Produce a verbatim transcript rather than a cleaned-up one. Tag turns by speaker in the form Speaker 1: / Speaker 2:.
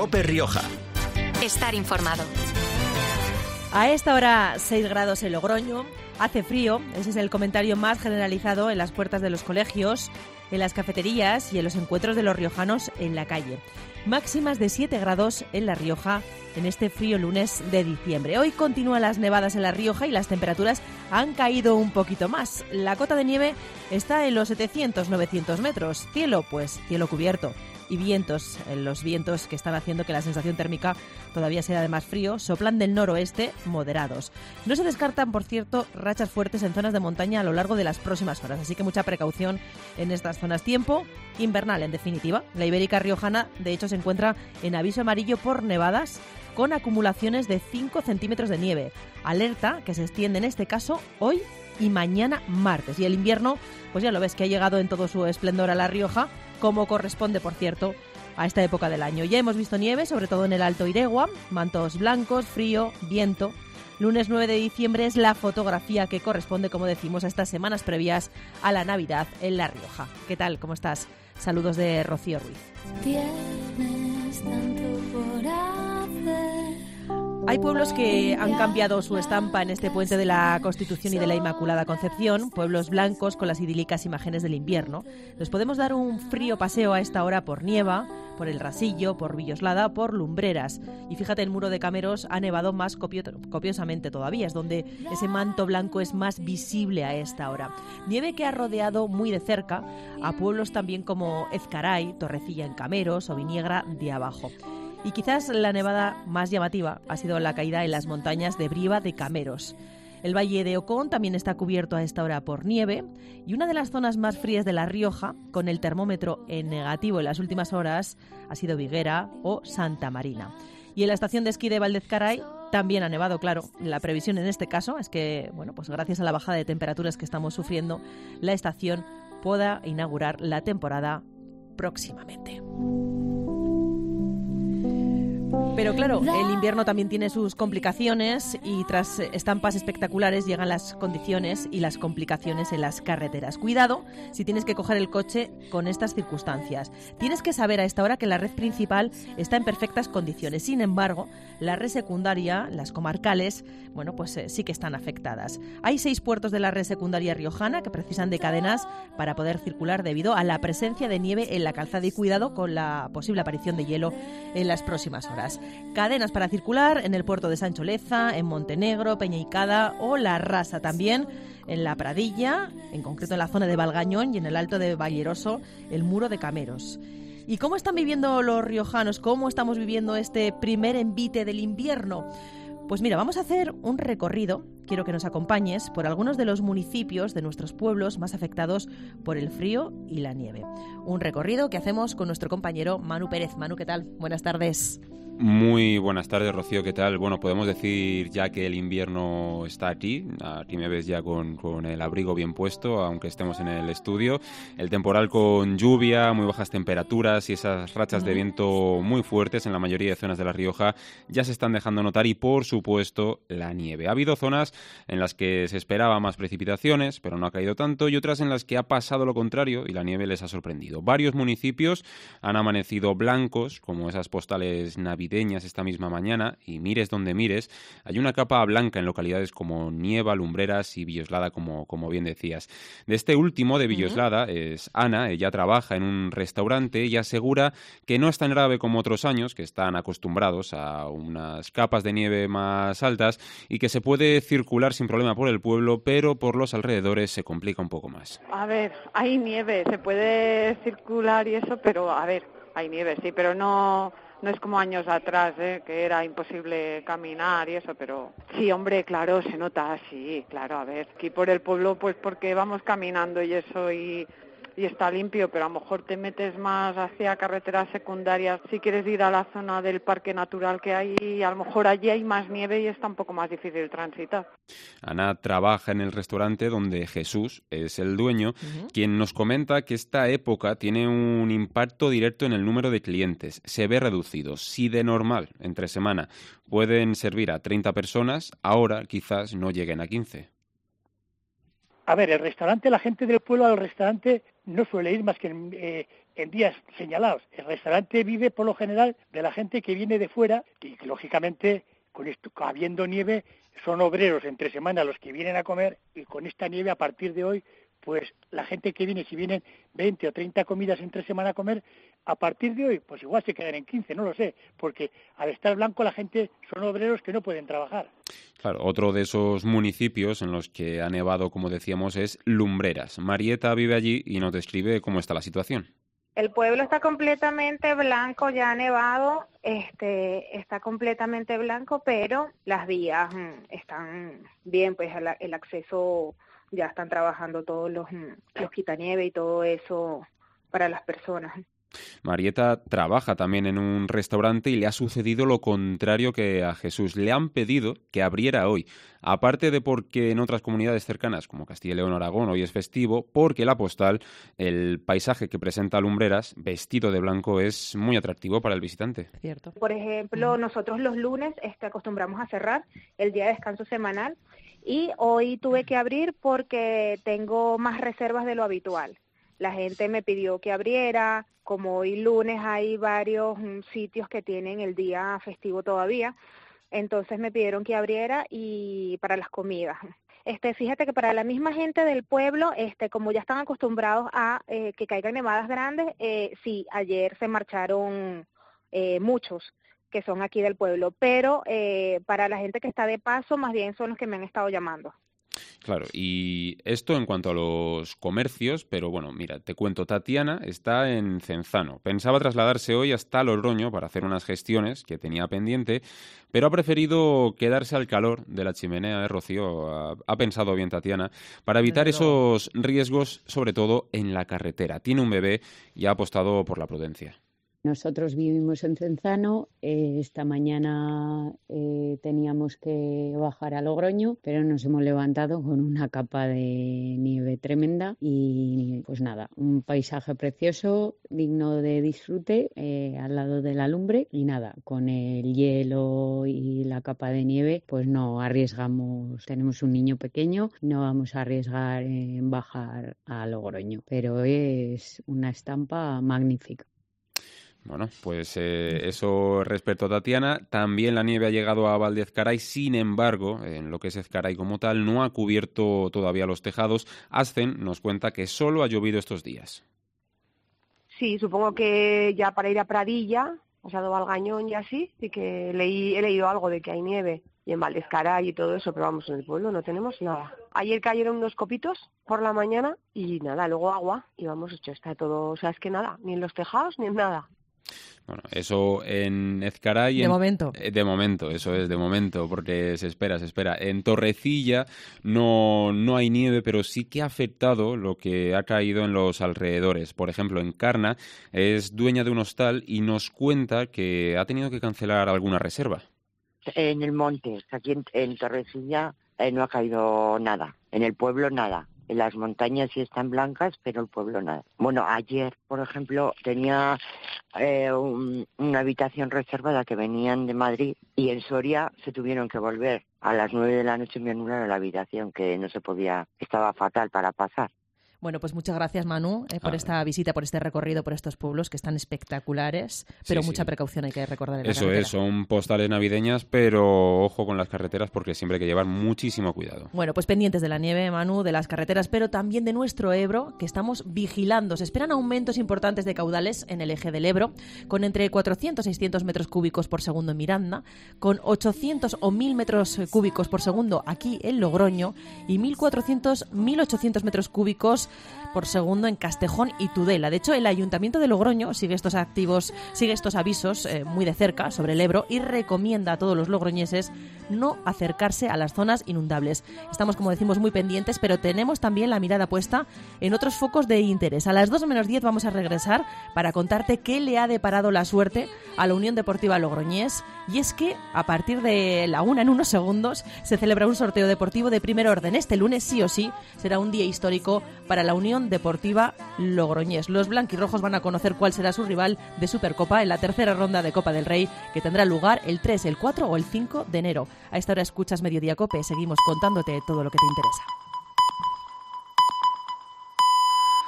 Speaker 1: COPE Rioja.
Speaker 2: Estar informado.
Speaker 3: A esta hora, seis grados en Logroño. Hace frío, ese es el comentario más generalizado en las puertas de los colegios, en las cafeterías y en los encuentros de los riojanos en la calle. Máximas de siete grados en La Rioja en este frío lunes de diciembre. Hoy continúan las nevadas en La Rioja y las temperaturas han caído un poquito más. La cota de nieve está en los setecientos novecientos metros. Cielo, pues cielo cubierto. Y vientos, los vientos que están haciendo que la sensación térmica todavía sea de más frío, soplan del noroeste moderados. No se descartan, por cierto, rachas fuertes en zonas de montaña a lo largo de las próximas horas, así que mucha precaución en estas zonas. Tiempo invernal, en definitiva. La Ibérica Riojana, de hecho, se encuentra en aviso amarillo por nevadas con acumulaciones de cinco centímetros de nieve. Alerta que se extiende en este caso hoy y mañana martes. Y el invierno, pues ya lo ves que ha llegado en todo su esplendor a La Rioja, como corresponde, por cierto, a esta época del año. Ya hemos visto nieve, sobre todo en el Alto Iregua, mantos blancos, frío, viento. Lunes nueve de diciembre es la fotografía que corresponde, como decimos, a estas semanas previas a la Navidad en La Rioja. ¿Qué tal? ¿Cómo estás? Saludos de Rocío Ruiz.
Speaker 4: Tienes tanto por hacer.
Speaker 3: Hay pueblos que han cambiado su estampa en este puente de la Constitución y de la Inmaculada Concepción, pueblos blancos con las idílicas imágenes del invierno. Nos podemos dar un frío paseo a esta hora por Nieva, por El Rasillo, por Villoslada, por Lumbreras. Y fíjate, el Muro de Cameros ha nevado más copio- copiosamente todavía, es donde ese manto blanco es más visible a esta hora. Nieve que ha rodeado muy de cerca a pueblos también como Ezcaray, Torrecilla en Cameros o Viniegra de Abajo. Y quizás la nevada más llamativa ha sido la caída en las montañas de Briva de Cameros. El Valle de Ocón también está cubierto a esta hora por nieve y una de las zonas más frías de La Rioja, con el termómetro en negativo en las últimas horas, ha sido Viguera o Santa Marina. Y en la estación de esquí de Valdezcaray también ha nevado, claro. La previsión en este caso es que, bueno, pues gracias a la bajada de temperaturas que estamos sufriendo, la estación pueda inaugurar la temporada próximamente. Pero claro, el invierno también tiene sus complicaciones y tras estampas espectaculares llegan las condiciones y las complicaciones en las carreteras. Cuidado si tienes que coger el coche con estas circunstancias. Tienes que saber a esta hora que la red principal está en perfectas condiciones. Sin embargo, la red secundaria, las comarcales, bueno, pues eh, sí que están afectadas. Hay seis puertos de la red secundaria riojana que precisan de cadenas para poder circular debido a la presencia de nieve en la calzada y cuidado con la posible aparición de hielo en las próximas horas. Cadenas para circular en el puerto de Sancho Leza, en Montenegro, Peñaicada o La Rasa, también en La Pradilla, en concreto en la zona de Valgañón y en el Alto de Valleroso, el Muro de Cameros. ¿Y cómo están viviendo los riojanos? ¿Cómo estamos viviendo este primer envite del invierno? Pues mira, vamos a hacer un recorrido, quiero que nos acompañes, por algunos de los municipios de nuestros pueblos más afectados por el frío y la nieve. Un recorrido que hacemos con nuestro compañero Manu Pérez. Manu, ¿qué tal? Buenas tardes.
Speaker 5: Muy buenas tardes, Rocío, ¿qué tal? Bueno, podemos decir ya que el invierno está aquí. Aquí me ves ya con, con el abrigo bien puesto, aunque estemos en el estudio. El temporal con lluvia, muy bajas temperaturas y esas rachas de viento muy fuertes en la mayoría de zonas de La Rioja ya se están dejando notar y, por supuesto, la nieve. Ha habido zonas en las que se esperaba más precipitaciones, pero no ha caído tanto, y otras en las que ha pasado lo contrario y la nieve les ha sorprendido. Varios municipios han amanecido blancos, como esas postales navideñas esta misma mañana, y mires donde mires, hay una capa blanca en localidades como Nieva, Lumbreras y Villoslada, como, como bien decías. De este último, de Villoslada, uh-huh. es Ana. Ella trabaja en un restaurante y asegura que no es tan grave como otros años, que están acostumbrados a unas capas de nieve más altas y que se puede circular sin problema por el pueblo, pero por los alrededores se complica un poco más.
Speaker 6: A ver, hay nieve, se puede circular y eso, pero a ver, hay nieve, sí, pero no... No es como años atrás, ¿eh? Que era imposible caminar y eso, pero sí, hombre, claro, se nota, sí, claro, a ver, aquí por el pueblo, pues porque vamos caminando y eso y... y está limpio, pero a lo mejor te metes más hacia carreteras secundarias si quieres ir a la zona del parque natural que hay, y a lo mejor allí hay más nieve y está un poco más difícil transitar.
Speaker 5: Ana trabaja en el restaurante donde Jesús es el dueño, uh-huh. quien nos comenta que esta época tiene un impacto directo en el número de clientes. Se ve reducido. Si de normal, entre semana, pueden servir a treinta personas, ahora quizás no lleguen a quince.
Speaker 1: A ver, el restaurante, la gente del pueblo al restaurante no suele ir más que en, eh, en días señalados. El restaurante vive por lo general de la gente que viene de fuera y que, lógicamente, con esto, habiendo nieve, son obreros entre semana los que vienen a comer, y con esta nieve a partir de hoy, pues la gente que viene, si vienen veinte o treinta comidas entre semana a comer, a partir de hoy, pues igual se quedan en quince, no lo sé, porque al estar blanco la gente son obreros que no pueden trabajar.
Speaker 5: Claro, otro de esos municipios en los que ha nevado, como decíamos, es Lumbreras. Marieta vive allí y nos describe cómo está la situación.
Speaker 7: El pueblo está completamente blanco, ya ha nevado, este, está completamente blanco, pero las vías mm, están bien, pues el, el acceso, ya están trabajando todos los, los quitanieve y todo eso para las personas.
Speaker 5: Marieta trabaja también en un restaurante y le ha sucedido lo contrario que a Jesús. Le han pedido que abriera hoy, aparte de porque en otras comunidades cercanas, como Castilla y León o Aragón, hoy es festivo, porque la postal, el paisaje que presenta Lumbreras, vestido de blanco, es muy atractivo para el visitante.
Speaker 3: Cierto.
Speaker 7: Por ejemplo, nosotros los lunes este, acostumbramos a cerrar el día de descanso semanal, y hoy tuve que abrir porque tengo más reservas de lo habitual. La gente me pidió que abriera, como hoy lunes hay varios um, sitios que tienen el día festivo todavía, entonces me pidieron que abriera y para las comidas. Este, fíjate que para la misma gente del pueblo, este, como ya están acostumbrados a eh, que caigan nevadas grandes, eh, sí, ayer se marcharon eh, muchos que son aquí del pueblo, pero eh, para la gente que está de paso, más bien son los que me han estado llamando.
Speaker 5: Claro, y esto en cuanto a los comercios, pero bueno, mira, te cuento, Tatiana está en Cenzano. Pensaba trasladarse hoy hasta Logroño para hacer unas gestiones que tenía pendiente, pero ha preferido quedarse al calor de la chimenea de Rocío. Ha, ha pensado bien Tatiana, para evitar esos riesgos, sobre todo en la carretera. Tiene un bebé y ha apostado por la prudencia.
Speaker 8: Nosotros vivimos en Cenzano, eh, esta mañana eh, teníamos que bajar a Logroño, pero nos hemos levantado con una capa de nieve tremenda y pues nada, un paisaje precioso, digno de disfrute, eh, al lado de la lumbre, y nada, con el hielo y la capa de nieve pues no arriesgamos, tenemos un niño pequeño, no vamos a arriesgar en bajar a Logroño, pero es una estampa magnífica.
Speaker 5: Bueno, pues eh, eso respecto a Tatiana. También la nieve ha llegado a Valdezcaray, sin embargo, en lo que es Ezcaray como tal, no ha cubierto todavía los tejados. Ascen nos cuenta que solo ha llovido estos días.
Speaker 9: Sí, supongo que ya para ir a Pradilla, o sea, Valgañón y así, sí que leí, he leído algo de que hay nieve, y en Valdezcaray y todo eso, pero vamos, en el pueblo no tenemos nada. Ayer cayeron unos copitos por la mañana y nada, luego agua, y vamos, hecho, está todo, o sea, es que nada, ni en los tejados ni en nada.
Speaker 5: Bueno, eso en Ezcaray...
Speaker 3: De
Speaker 5: en,
Speaker 3: momento.
Speaker 5: De momento, eso es, de momento, porque se espera, se espera. En Torrecilla no, no hay nieve, pero sí que ha afectado lo que ha caído en los alrededores. Por ejemplo, Encarna es dueña de un hostal y nos cuenta que ha tenido que cancelar alguna reserva.
Speaker 10: En el monte, aquí en, en Torrecilla eh, no ha caído nada, en el pueblo nada. En las montañas sí están blancas, pero el pueblo nada. Bueno, ayer, por ejemplo, tenía eh, un, una habitación reservada que venían de Madrid y en Soria se tuvieron que volver. A las nueve de la noche me anularon la habitación, que no se podía, estaba fatal para pasar.
Speaker 3: Bueno, pues muchas gracias, Manu, eh, por
Speaker 5: ah.
Speaker 3: esta visita, por este recorrido por estos pueblos que están espectaculares, pero
Speaker 5: sí,
Speaker 3: mucha
Speaker 5: sí.
Speaker 3: precaución hay que recordar en la
Speaker 5: Eso
Speaker 3: carretera.
Speaker 5: es, son postales navideñas, pero ojo con las carreteras porque siempre hay que llevar muchísimo cuidado.
Speaker 3: Bueno, pues pendientes de la nieve, Manu, de las carreteras, pero también de nuestro Ebro, que estamos vigilando. Se esperan aumentos importantes de caudales en el eje del Ebro, con entre cuatrocientos y seiscientos metros cúbicos por segundo en Miranda, con ochocientos o mil metros cúbicos por segundo aquí en Logroño y mil cuatrocientos a mil ochocientos metros cúbicos por segundo en Castejón y Tudela. De hecho, el Ayuntamiento de Logroño sigue estos activos, sigue estos avisos eh, muy de cerca sobre el Ebro y recomienda a todos los logroñeses no acercarse a las zonas inundables. Estamos, como decimos, muy pendientes, pero tenemos también la mirada puesta en otros focos de interés. A las dos menos diez vamos a regresar para contarte qué le ha deparado la suerte a la Unión Deportiva Logroñés, y es que a partir de la una, en unos segundos, se celebra un sorteo deportivo de primer orden. Este lunes, sí o sí, será un día histórico para la Unión Deportiva Logroñés. Los blanquirrojos van a conocer cuál será su rival de Supercopa en la tercera ronda de Copa del Rey, que tendrá lugar el tres, el cuatro o el cinco de enero. A esta hora escuchas Mediodía Cope. Seguimos contándote todo lo que te interesa.